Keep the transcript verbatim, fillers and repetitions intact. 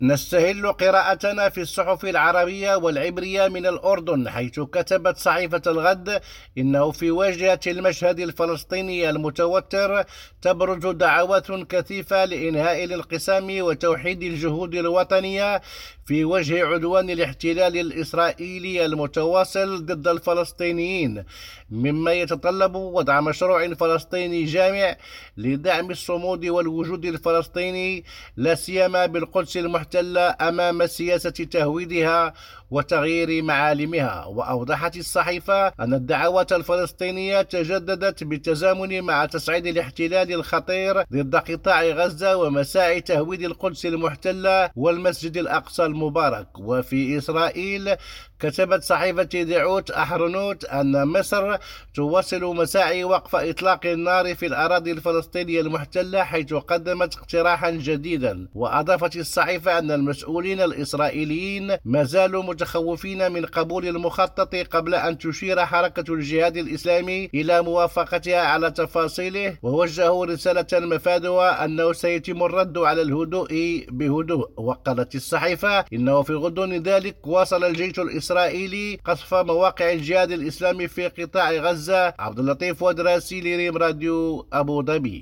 نستهل قراءتنا في الصحف العربية والعبرية من الأردن، حيث كتبت صحيفة الغد إنه في واجهة المشهد الفلسطيني المتوتر تبرز دعوات كثيفة لإنهاء الانقسام وتوحيد الجهود الوطنية في وجه عدوان الاحتلال الإسرائيلي المتواصل ضد الفلسطينيين، مما يتطلب وضع مشروع فلسطيني جامع لدعم الصمود والوجود الفلسطيني، لا سيما بالقدس المحتلة أمام سياسة تهويدها وتغيير معالمها. وأوضحت الصحيفة أن الدعوات الفلسطينية تجددت بالتزامن مع تصعيد الاحتلال الخطير ضد قطاع غزة ومساعي تهويد القدس المحتلة والمسجد الأقصى المبارك. وفي إسرائيل كتبت صحيفة دعوت أحرنوت أن مصر تواصل مساعي وقف إطلاق النار في الأراضي الفلسطينية المحتلة، حيث قدمت اقتراحا جديدا. وأضافت الصحيفة أن المسؤولين الإسرائيليين ما زالوا متخوفين من قبول المخطط قبل أن تشير حركة الجهاد الإسلامي إلى موافقتها على تفاصيله، ووجهوا رسالة مفادها أنه سيتم الرد على الهدوء بهدوء. وقالت الصحيفة إنه في غضون ذلك واصل الجيش الإسرائيلي قصف مواقع الجهاد الإسلامي في قطاع غزة. عبد اللطيف ودراسي لريم راديو أبو ظبي.